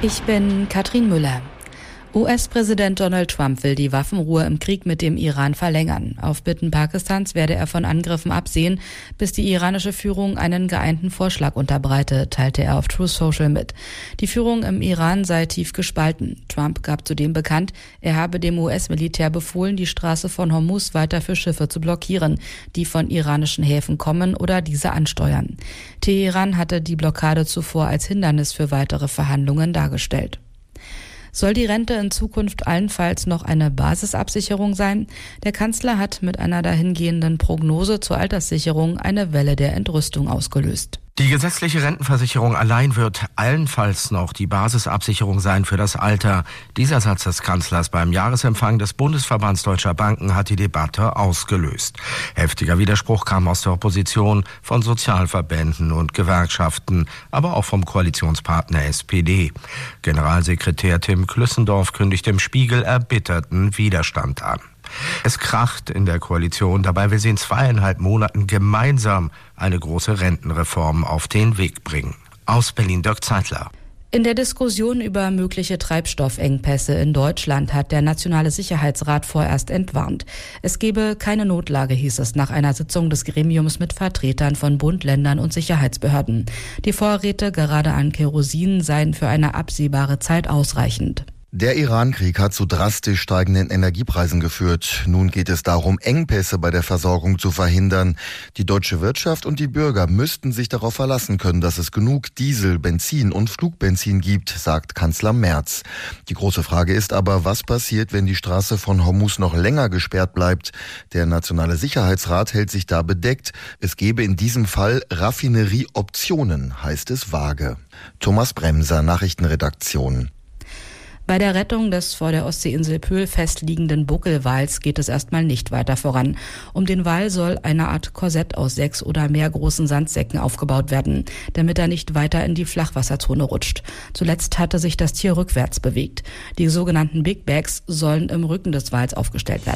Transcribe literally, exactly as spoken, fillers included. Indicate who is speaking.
Speaker 1: Ich bin Katrin Müller. U S-Präsident Donald Trump will die Waffenruhe im Krieg mit dem Iran verlängern. Auf Bitten Pakistans werde er von Angriffen absehen, bis die iranische Führung einen geeinten Vorschlag unterbreite, teilte er auf Truth Social mit. Die Führung im Iran sei tief gespalten. Trump gab zudem bekannt, er habe dem U S-Militär befohlen, die Straße von Hormuz weiter für Schiffe zu blockieren, die von iranischen Häfen kommen oder diese ansteuern. Teheran hatte die Blockade zuvor als Hindernis für weitere Verhandlungen dargestellt. Soll die Rente in Zukunft allenfalls noch eine Basisabsicherung sein? Der Kanzler hat mit einer dahingehenden Prognose zur Alterssicherung eine Welle der Entrüstung ausgelöst.
Speaker 2: Die gesetzliche Rentenversicherung allein wird allenfalls noch die Basisabsicherung sein für das Alter. Dieser Satz des Kanzlers beim Jahresempfang des Bundesverbands Deutscher Banken hat die Debatte ausgelöst. Heftiger Widerspruch kam aus der Opposition, von Sozialverbänden und Gewerkschaften, aber auch vom Koalitionspartner S P D. Generalsekretär Tim Klüssendorf kündigt im Spiegel erbitterten Widerstand an. Es kracht in der Koalition, dabei will sie in zweieinhalb Monaten gemeinsam eine große Rentenreform auf den Weg bringen. Aus Berlin, Dirk Zeitler.
Speaker 1: In der Diskussion über mögliche Treibstoffengpässe in Deutschland hat der Nationale Sicherheitsrat vorerst entwarnt. Es gebe keine Notlage, hieß es nach einer Sitzung des Gremiums mit Vertretern von Bund, Ländern und Sicherheitsbehörden. Die Vorräte gerade an Kerosin seien für eine absehbare Zeit ausreichend.
Speaker 3: Der Iran-Krieg hat zu drastisch steigenden Energiepreisen geführt. Nun geht es darum, Engpässe bei der Versorgung zu verhindern. Die deutsche Wirtschaft und die Bürger müssten sich darauf verlassen können, dass es genug Diesel, Benzin und Flugbenzin gibt, sagt Kanzler Merz. Die große Frage ist aber, was passiert, wenn die Straße von Hormuz noch länger gesperrt bleibt? Der Nationale Sicherheitsrat hält sich da bedeckt. Es gebe in diesem Fall Raffinerieoptionen, heißt es vage. Thomas Bremser, Nachrichtenredaktion.
Speaker 1: Bei der Rettung des vor der Ostseeinsel Pöhl festliegenden Buckelwals geht es erstmal nicht weiter voran. Um den Wal soll eine Art Korsett aus sechs oder mehr großen Sandsäcken aufgebaut werden, damit er nicht weiter in die Flachwasserzone rutscht. Zuletzt hatte sich das Tier rückwärts bewegt. Die sogenannten Big Bags sollen im Rücken des Wals aufgestellt werden.